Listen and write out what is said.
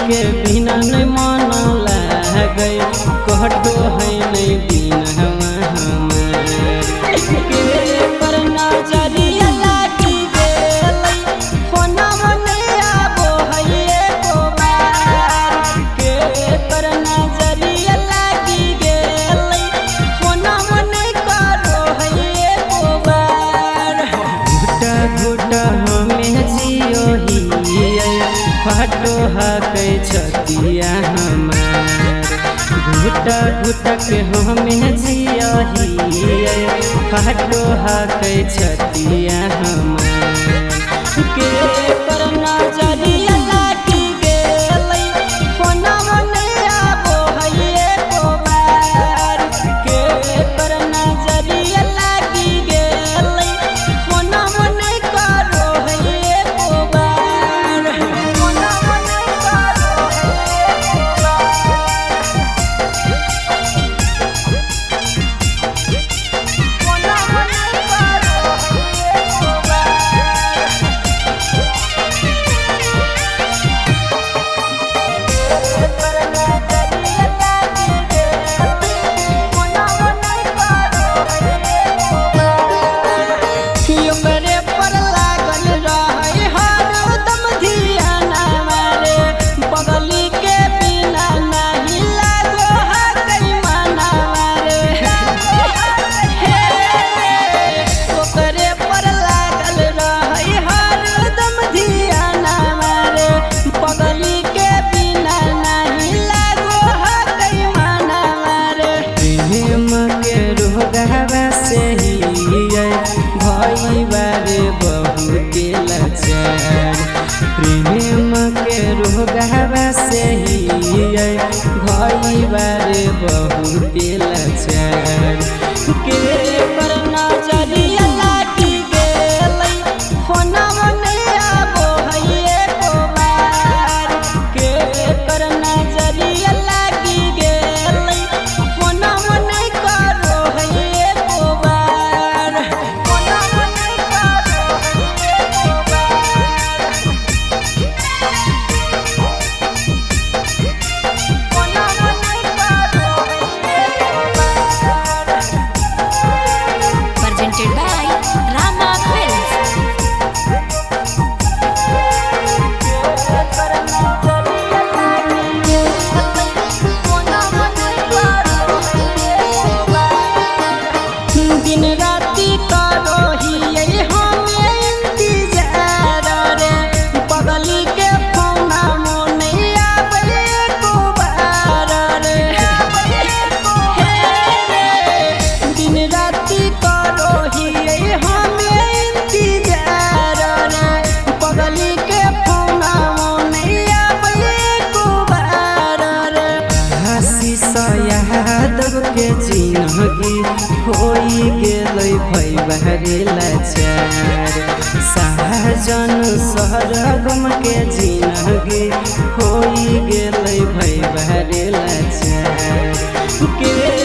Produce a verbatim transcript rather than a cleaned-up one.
के बिना नहीं मन लागे कहतो है नहीं दिन के पर नजरिया लागी गेलै फोनवा नहीं आबो है एको बार के पर नजरिया लागी गेलै फोनवा नहीं करो है एको बार घुटा घुटा हमें जियो ही फाटो हकै छतिया हमार घुटा घुटा के हमें जिया ही फाटो हकै छतिया हमार के पर नजरिया लागी गेलै फोनवा नहीं आबो है एको बार के पर नजरिया लागी गेलै फोनवा नहीं करो है एको बार फोनवा नहीं करो है एको बार फोनवा नहीं करो है एको बार बारे बहुत लाचार प्रेम के रोगवा से ही भई बारे बहुत लाचार के पर नजरिया लागी गेलै फोनवा नहीं आबो है एको बार के पर नजरिया लागी गेलै फोनवा नहीं करो है एको बार फोनवा नहीं करो है एको बार फोनवा नहीं करो है एको बार presented by Rama Films. दिन राति करो ही हमें इंतजार रे बगली के फोना में नहीं आबे एको बार रे दिन राति करो ही हमें इंतजार रे बगली के फोना में नहीं आबे एको बार रे हसी यादव के जिंदगी होई गेलै भई बहरे लाचार सहजन सरगम के जिंदगी होई गेलै भई बहरे लाचार के